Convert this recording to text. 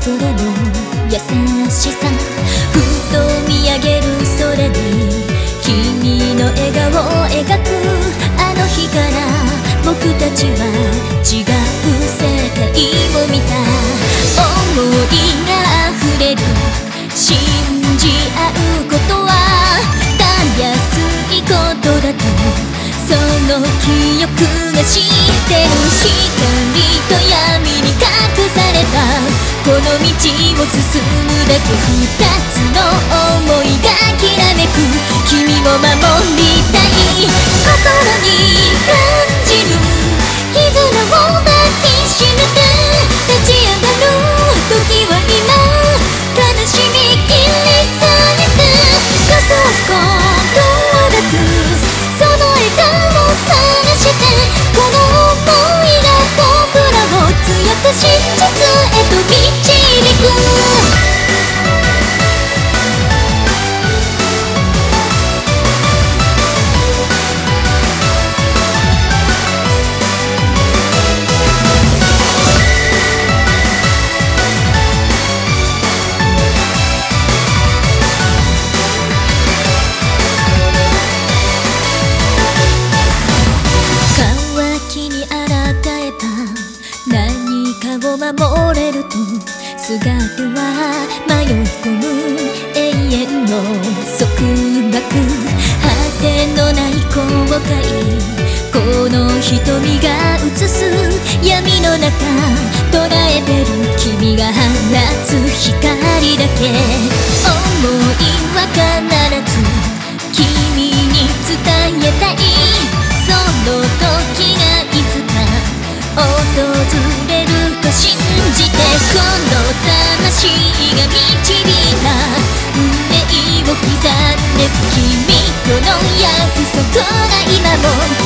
心の優しさ、ふと見上げる空に君の笑顔を描く。あの日から僕たちは違う世界を見た。思いが溢れる、信じ合うことはたやすいことだと、その記憶が知ってる。光と闇に隠されたこの道を進むだけ、二つの想いがきらめく。君を守りたい、心に感じる絆を抱きしめて立ち上がる時は今、悲しみ切り裂いてガスをこどらく、その笑顔を探して、この想いが僕らを強く真実へと導く。守れると姿は迷い込む永遠の束縛、果てのない後悔、この瞳が映す闇の中捉えてる君が放つ光だけ。想いは必ず君に伝えたい、その時がいつか訪れると信じて、この魂が導いた運命を刻んで、君との約束が今も